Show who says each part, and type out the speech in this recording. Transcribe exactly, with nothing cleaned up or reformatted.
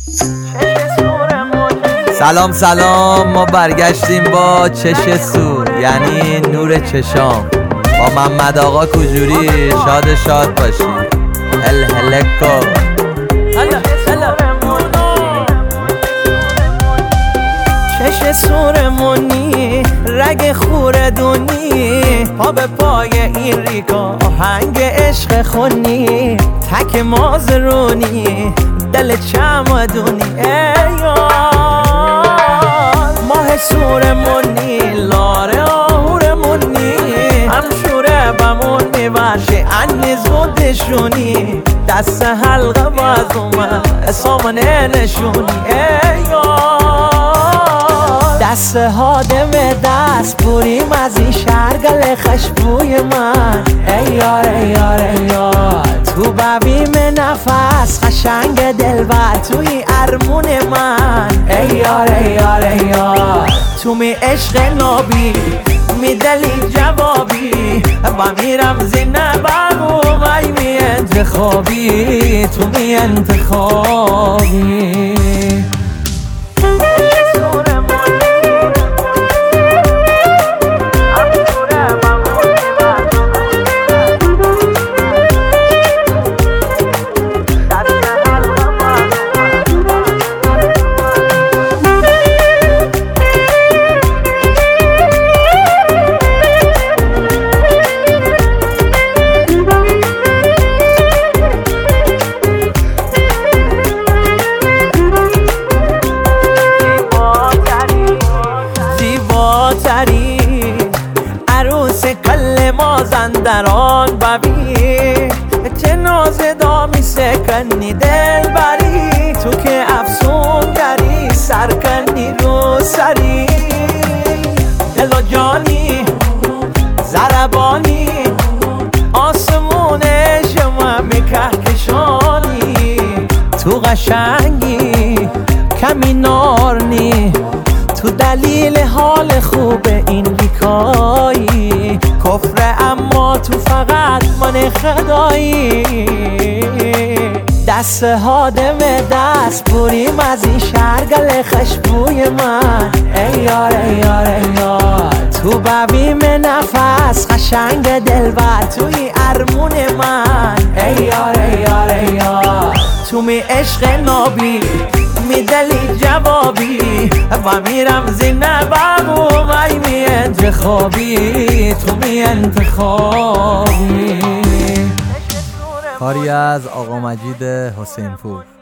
Speaker 1: سلام سلام، ما برگشتیم با چش سور، یعنی نور چشام، با محمد آقا کوجوری. شاد شاد باشی. الهلکو
Speaker 2: چش سورمونی، رگ خوردونی، پا به پای این ریکا آهنگ عشق خونی، تک مازرونی، دل چمدونی. ای ماه سورمونی، لاره آهورمونی، هم شوره بمون میورشه انی زودشونی، دست حلقه باز اومد سامنه نشونی. ای دست هادم دست بریم از این شرگل خشبوی من. ای یار ای یار ای یار، تو ببیم نفس قشنگ دلبر توی ارمون من. ای یار ای یار ای یار، تو می عشق نابی می دلی جوابی، با میرم زینه بگو وی می انتخابی، تو می انتخابی. عروس کل مازندران ببی، چه نازه دامی سکنی دل بری، تو که افسون گری سرکنی رو سری، دل و جانی زربانی، آسمون شما میکهکشانی، تو قشنگی کمی نارنی، تو دلیل حال خوب این ریکایی، کفر اما تو فقط من خدایی. دست هادم دست بریم از این شرگل خشبوی من. ای یار ای یار ای یار، تو ببیم نفس قشنگ دلبر توی ارمون من. ای یار ای یار ای یار، تو می عشق نابی می دلی جوابی، و میرم زینه بگو وی می انتخابی، تو می انتخابی.
Speaker 1: کاری از آقا مجید حسین پور.